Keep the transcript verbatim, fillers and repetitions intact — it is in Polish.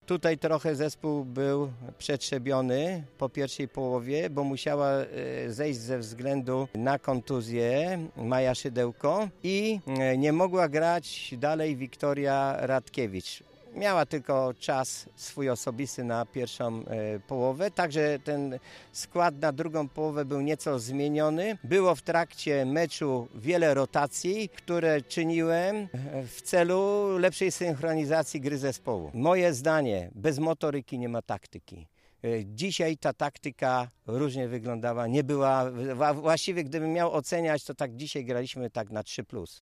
Tutaj trochę zespół był przetrzebiony po pierwszej połowie, bo musiała zejść ze względu na kontuzję Maja Szydełko i nie mogła grać dalej Wiktoria Radkiewicz. Miała tylko czas swój osobisty na pierwszą połowę, także ten skład na drugą połowę był nieco zmieniony. Było w trakcie meczu wiele rotacji, które czyniłem w celu lepszej synchronizacji gry zespołu. Moje zdanie, bez motoryki nie ma taktyki. Dzisiaj ta taktyka różnie wyglądała, nie była, właściwie gdybym miał oceniać, to tak dzisiaj graliśmy tak na trzy plus.